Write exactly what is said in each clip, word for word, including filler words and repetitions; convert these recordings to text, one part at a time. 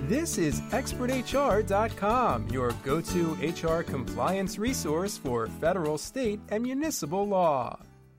This is expert H R dot com, your go-to H R compliance resource for federal, state, and municipal law.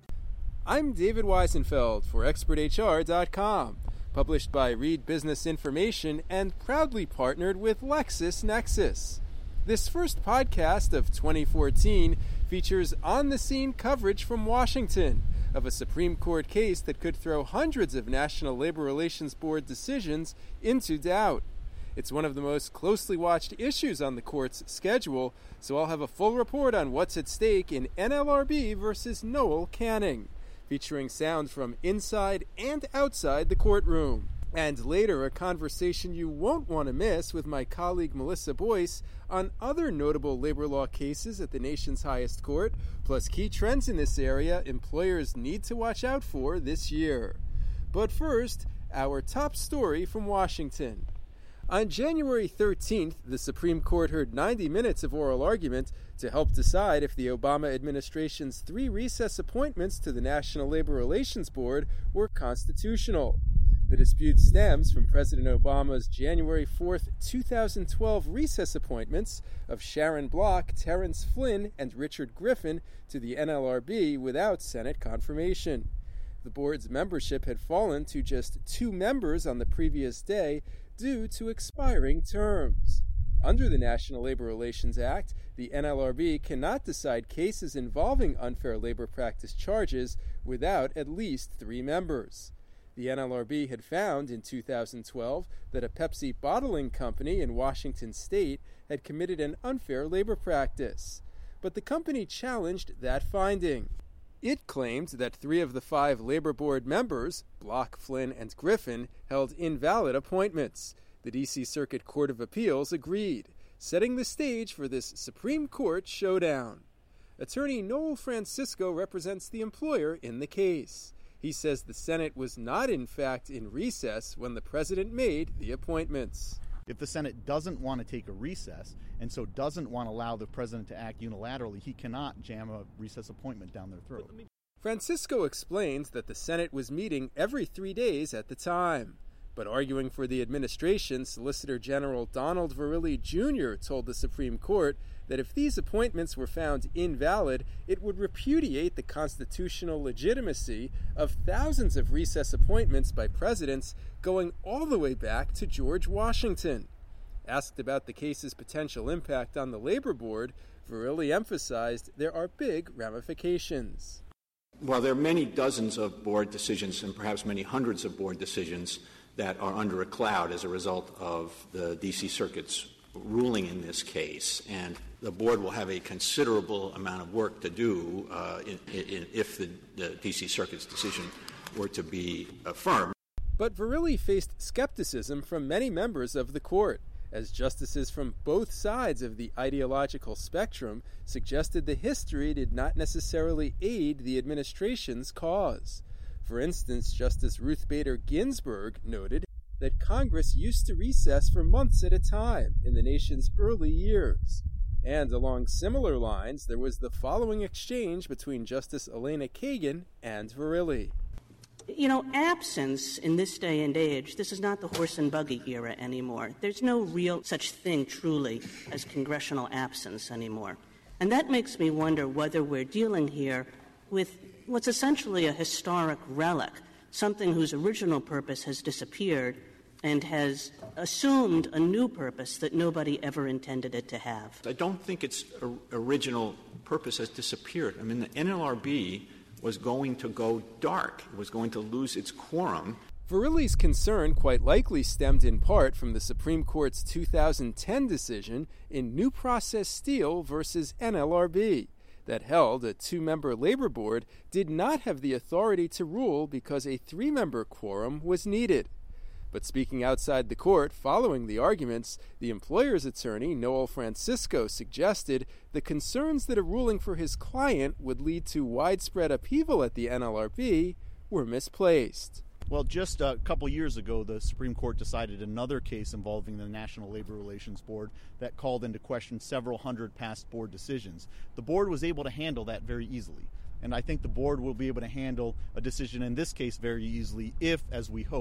I'm David Weisenfeld for expert H R dot com, published by Reed Business Information and proudly partnered with LexisNexis. This first podcast of twenty fourteen features on-the-scene coverage from Washington of a Supreme Court case that could throw hundreds of National Labor Relations Board decisions into doubt. It's one of the most closely watched issues on the court's schedule, so I'll have a full report on what's at stake in N L R B versus Noel Canning, featuring sound from inside and outside the courtroom. And later, a conversation you won't want to miss with my colleague Melissa Boyce on other notable labor law cases at the nation's highest court, plus key trends in this area employers need to watch out for this year. But first, our top story from Washington. On January thirteenth, the Supreme Court heard ninety minutes of oral argument to help decide if the Obama administration's three recess appointments to the National Labor Relations Board were constitutional. The dispute stems from President Obama's January fourth, twenty twelve recess appointments of Sharon Block, Terrence Flynn, and Richard Griffin to the N L R B without Senate confirmation. The board's membership had fallen to just two members on the previous day due to expiring terms. Under the National Labor Relations Act, the N L R B cannot decide cases involving unfair labor practice charges without at least three members. The N L R B had found in two thousand twelve that a Pepsi bottling company in Washington state had committed an unfair labor practice. But the company challenged that finding. It claimed that three of the five Labor Board members, Block, Flynn, and Griffin, held invalid appointments. The D C Circuit Court of Appeals agreed, setting the stage for this Supreme Court showdown. Attorney Noel Francisco represents the employer in the case. He says the Senate was not, in fact, in recess when the president made the appointments. If the Senate doesn't want to take a recess and so doesn't want to allow the president to act unilaterally, he cannot jam a recess appointment down their throat. Francisco explains that the Senate was meeting every three days at the time. But arguing for the administration, Solicitor General Donald Verrilli Junior told the Supreme Court that if these appointments were found invalid, it would repudiate the constitutional legitimacy of thousands of recess appointments by presidents going all the way back to George Washington. Asked about the case's potential impact on the Labor Board, Verrilli emphasized there are big ramifications. While there are many dozens of board decisions and perhaps many hundreds of board decisions that are under a cloud as a result of the D C Circuit's ruling in this case, and the board will have a considerable amount of work to do uh, in, in, if the, the D C Circuit's decision were to be affirmed. But Verrilli faced skepticism from many members of the court, as justices from both sides of the ideological spectrum suggested the history did not necessarily aid the administration's cause. For instance, Justice Ruth Bader Ginsburg noted that Congress used to recess for months at a time in the nation's early years. And along similar lines, there was the following exchange between Justice Elena Kagan and Verrilli. You know, absence in this day and age, this is not the horse and buggy era anymore. There's no real such thing truly as congressional absence anymore. And that makes me wonder whether we're dealing here with what's essentially a historic relic, something whose original purpose has disappeared and has assumed a new purpose that nobody ever intended it to have. I don't think its original purpose has disappeared. I mean, the N L R B was going to go dark. It was going to lose its quorum. Verrilli's concern quite likely stemmed in part from the Supreme Court's two thousand ten decision in New Process Steel versus N L R B that held a two-member labor board did not have the authority to rule because a three-member quorum was needed. But speaking outside the court following the arguments, the employer's attorney, Noel Francisco, suggested the concerns that a ruling for his client would lead to widespread upheaval at the N L R B were misplaced. Well, just a couple years ago, the Supreme Court decided another case involving the National Labor Relations Board that called into question several hundred past board decisions. The board was able to handle that very easily. And I think the board will be able to handle a decision in this case very easily if, as we hope,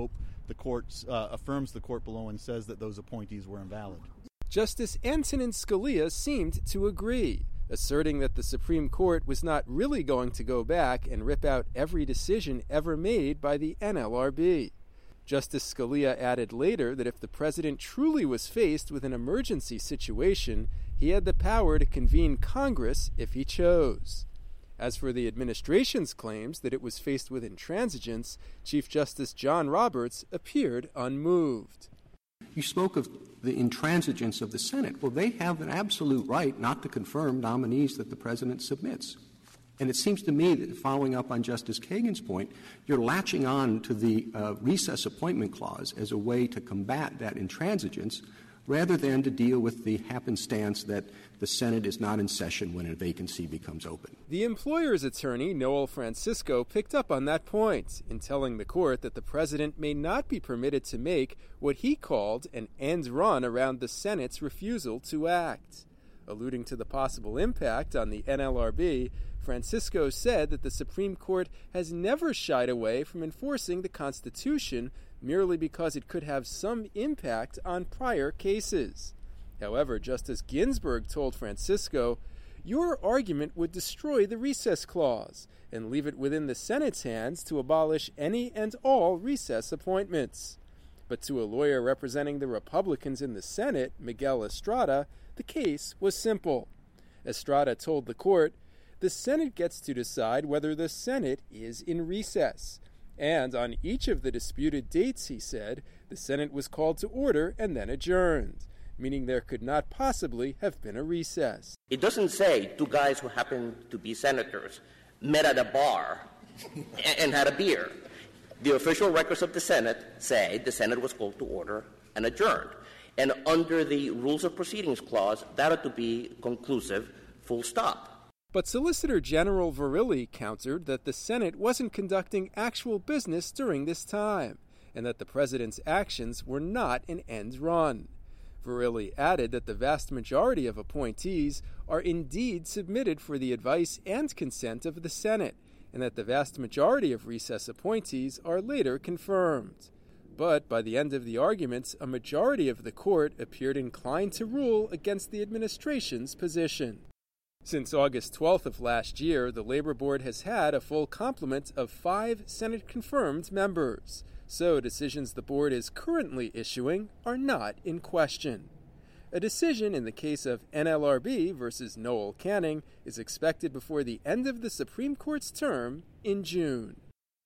The court uh, affirms the court below and says that those appointees were invalid. Justice Antonin Scalia seemed to agree, asserting that the Supreme Court was not really going to go back and rip out every decision ever made by the N L R B. Justice Scalia added later that if the president truly was faced with an emergency situation, he had the power to convene Congress if he chose. As for the administration's claims that it was faced with intransigence, Chief Justice John Roberts appeared unmoved. You spoke of the intransigence of the Senate. Well, they have an absolute right not to confirm nominees that the president submits. And it seems to me that, following up on Justice Kagan's point, you're latching on to the uh, recess appointment clause as a way to combat that intransigence rather than to deal with the happenstance that the Senate is not in session when a vacancy becomes open. The employer's attorney, Noel Francisco, picked up on that point in telling the court that the president may not be permitted to make what he called an end run around the Senate's refusal to act. Alluding to the possible impact on the N L R B, Francisco said that the Supreme Court has never shied away from enforcing the Constitution merely because it could have some impact on prior cases. However, Justice Ginsburg told Francisco, "Your argument would destroy the recess clause and leave it within the Senate's hands to abolish any and all recess appointments." But to a lawyer representing the Republicans in the Senate, Miguel Estrada, the case was simple. Estrada told the court, "The Senate gets to decide whether the Senate is in recess. And on each of the disputed dates," he said, "the Senate was called to order and then adjourned, meaning there could not possibly have been a recess." It doesn't say two guys who happen to be senators met at a bar and had a beer. The official records of the Senate say the Senate was called to order and adjourned. And under the Rules of Proceedings Clause, that ought to be conclusive, full stop. But Solicitor General Verrilli countered that the Senate wasn't conducting actual business during this time, and that the president's actions were not an end run. Verrilli added that the vast majority of appointees are indeed submitted for the advice and consent of the Senate, and that the vast majority of recess appointees are later confirmed. But by the end of the arguments, a majority of the court appeared inclined to rule against the administration's position. Since August twelfth of last year, the Labor Board has had a full complement of five Senate-confirmed members, so decisions the board is currently issuing are not in question. A decision in the case of N L R B versus Noel Canning is expected before the end of the Supreme Court's term in June.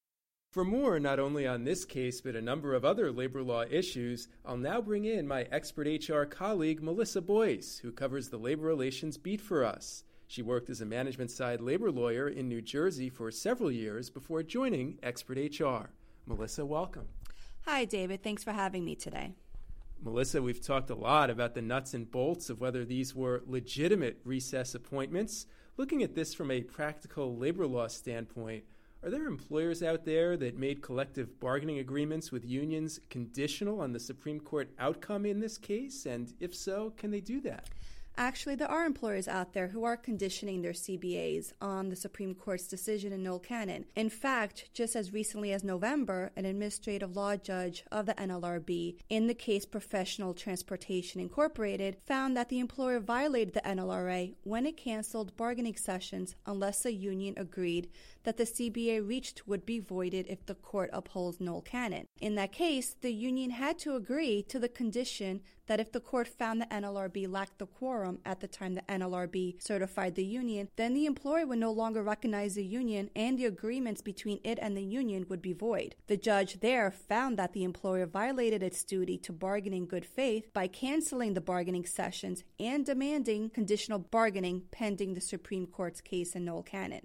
For more, not only on this case, but a number of other labor law issues, I'll now bring in my expert H R colleague, Melissa Boyce, who covers the labor relations beat for us. She worked as a management-side labor lawyer in New Jersey for several years before joining Expert H R. Melissa, welcome. Hi, David. Thanks for having me today. Melissa, we've talked a lot about the nuts and bolts of whether these were legitimate recess appointments. Looking at this from a practical labor law standpoint, are there employers out there that made collective bargaining agreements with unions conditional on the Supreme Court outcome in this case? And if so, can they do that? Actually, there are employers out there who are conditioning their C B As on the Supreme Court's decision in Noel Canning. In fact, just as recently as November, an administrative law judge of the N L R B in the case Professional Transportation Incorporated found that the employer violated the N L R A when it canceled bargaining sessions unless a union agreed that the C B A reached would be voided if the court upholds Noel Canning. In that case, the union had to agree to the condition that if the court found the N L R B lacked the quorum at the time the N L R B certified the union, then the employer would no longer recognize the union and the agreements between it and the union would be void. The judge there found that the employer violated its duty to bargain in good faith by canceling the bargaining sessions and demanding conditional bargaining pending the Supreme Court's case in Noel Canning.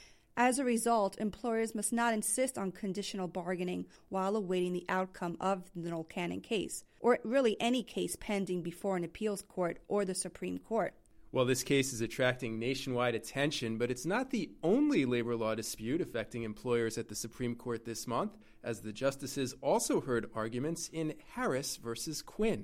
As a result, employers must not insist on conditional bargaining while awaiting the outcome of the Noel Canning case, or really any case pending before an appeals court or the Supreme Court. Well, this case is attracting nationwide attention, but it's not the only labor law dispute affecting employers at the Supreme Court this month, as the justices also heard arguments in Harris versus Quinn.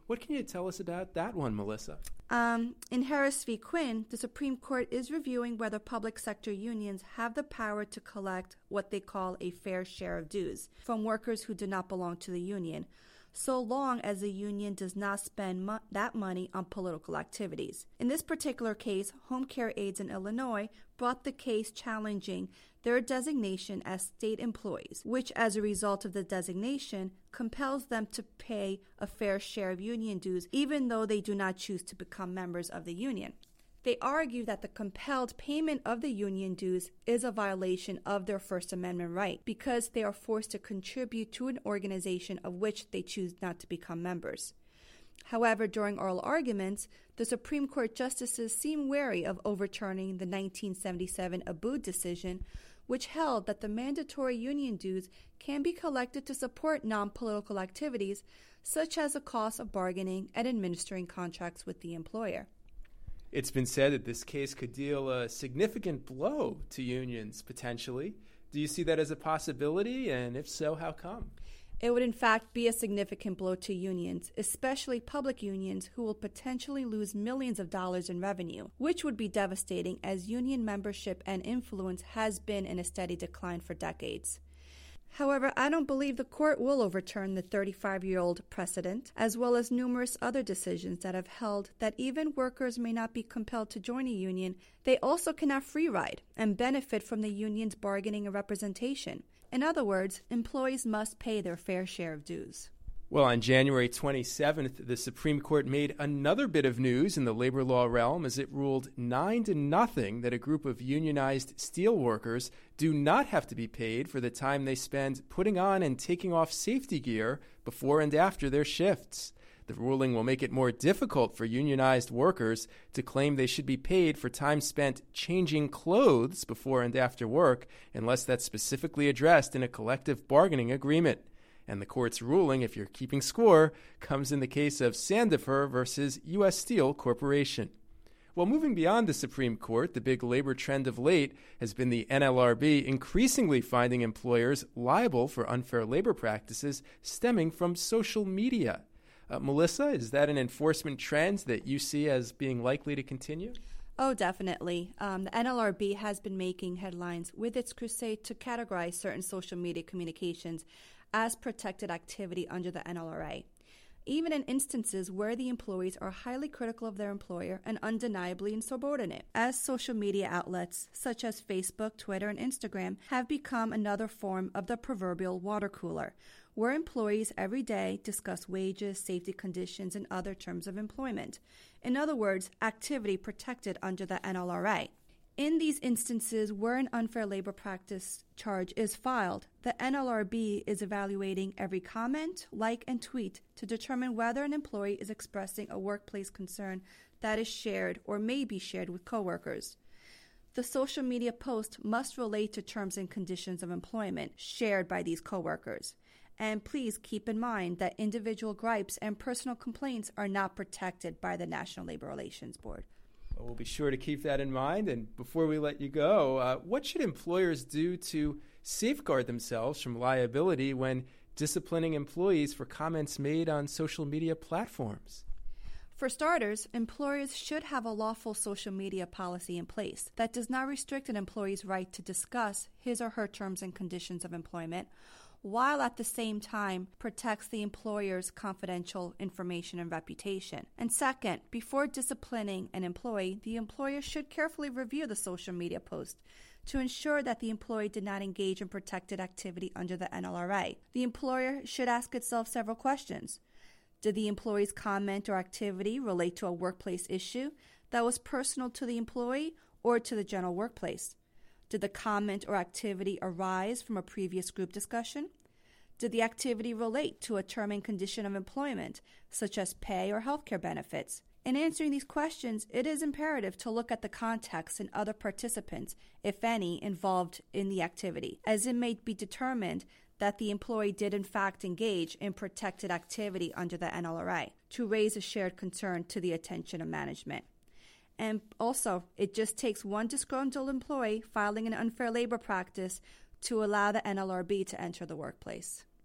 What can you tell us about that one, Melissa? Um, in Harris v. Quinn, the Supreme Court is reviewing whether public sector unions have the power to collect what they call a fair share of dues from workers who do not belong to the union, so long as the union does not spend mo- that money on political activities. In this particular case, home care aides in Illinois brought the case challenging their designation as state employees, which as a result of the designation compels them to pay a fair share of union dues even though they do not choose to become members of the union. They argue that the compelled payment of the union dues is a violation of their First Amendment right because they are forced to contribute to an organization of which they choose not to become members. However, during oral arguments, the Supreme Court justices seem wary of overturning the nineteen seventy-seven Abood decision, which held that the mandatory union dues can be collected to support non-political activities, such as the cost of bargaining and administering contracts with the employer. It's been said that this case could deal a significant blow to unions, potentially. Do you see that as a possibility, and if so, how come? It would in fact be a significant blow to unions, especially public unions who will potentially lose millions of dollars in revenue, which would be devastating as union membership and influence has been in a steady decline for decades. However, I don't believe the court will overturn the thirty-five-year-old precedent, as well as numerous other decisions that have held that even workers may not be compelled to join a union, they also cannot free ride and benefit from the union's bargaining and representation. In other words, employees must pay their fair share of dues. Well, on January twenty-seventh, the Supreme Court made another bit of news in the labor law realm as it ruled nine to nothing that a group of unionized steel workers do not have to be paid for the time they spend putting on and taking off safety gear before and after their shifts. The ruling will make it more difficult for unionized workers to claim they should be paid for time spent changing clothes before and after work unless that's specifically addressed in a collective bargaining agreement. And the court's ruling, if you're keeping score, comes in the case of Sandifer versus U S Steel Corporation. Well, moving beyond the Supreme Court, the big labor trend of late has been the N L R B increasingly finding employers liable for unfair labor practices stemming from social media. Uh, Melissa, is that an enforcement trend that you see as being likely to continue? Oh, definitely. Um, the N L R B has been making headlines with its crusade to categorize certain social media communications as protected activity under the N L R A, even in instances where the employees are highly critical of their employer and undeniably insubordinate, as social media outlets such as Facebook, Twitter, and Instagram have become another form of the proverbial water cooler, where employees every day discuss wages, safety conditions, and other terms of employment. In other words, activity protected under the N L R A. In these instances where an unfair labor practice charge is filed, the N L R B is evaluating every comment, like, and tweet to determine whether an employee is expressing a workplace concern that is shared or may be shared with coworkers. The social media post must relate to terms and conditions of employment shared by these coworkers. And please keep in mind that individual gripes and personal complaints are not protected by the National Labor Relations Board. Well, we'll be sure to keep that in mind. And before we let you go, uh, what should employers do to safeguard themselves from liability when disciplining employees for comments made on social media platforms? For starters, employers should have a lawful social media policy in place that does not restrict an employee's right to discuss his or her terms and conditions of employment, while at the same time protects the employer's confidential information and reputation. And second, before disciplining an employee, the employer should carefully review the social media post to ensure that the employee did not engage in protected activity under the N L R A. The employer should ask itself several questions. Did the employee's comment or activity relate to a workplace issue that was personal to the employee or to the general workplace? Did the comment or activity arise from a previous group discussion? Did the activity relate to a term and condition of employment, such as pay or healthcare benefits? In answering these questions, it is imperative to look at the context and other participants, if any, involved in the activity, as it may be determined that the employee did in fact engage in protected activity under the N L R A to raise a shared concern to the attention of management. And also, it just takes one disgruntled employee filing an unfair labor practice to allow the N L R B to enter the workplace.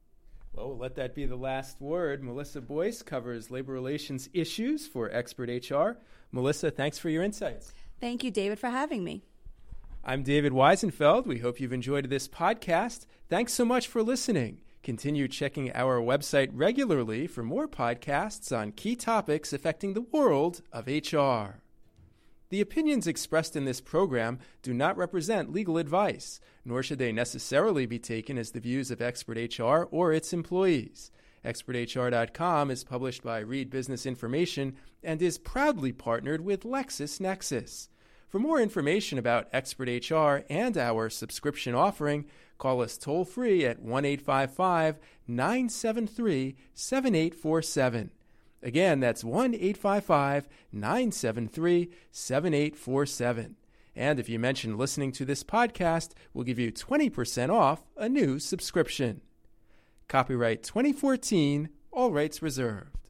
Well, we'll let that be the last word. Melissa Boyce covers labor relations issues for Expert H R. Melissa, thanks for your insights. Thank you, David, for having me. I'm David Weisenfeld. We hope you've enjoyed this podcast. Thanks so much for listening. Continue checking our website regularly for more podcasts on key topics affecting the world of H R. The opinions expressed in this program do not represent legal advice, nor should they necessarily be taken as the views of Expert H R or its employees. Expert H R dot com is published by Reed Business Information and is proudly partnered with LexisNexis. For more information about Expert H R and our subscription offering, call us toll-free at one eight five five, nine seven three, seven eight four seven. Again, that's one eight five five, nine seven three, seven eight four seven. And if you mention listening to this podcast, we'll give you twenty percent off a new subscription. Copyright twenty fourteen, all rights reserved.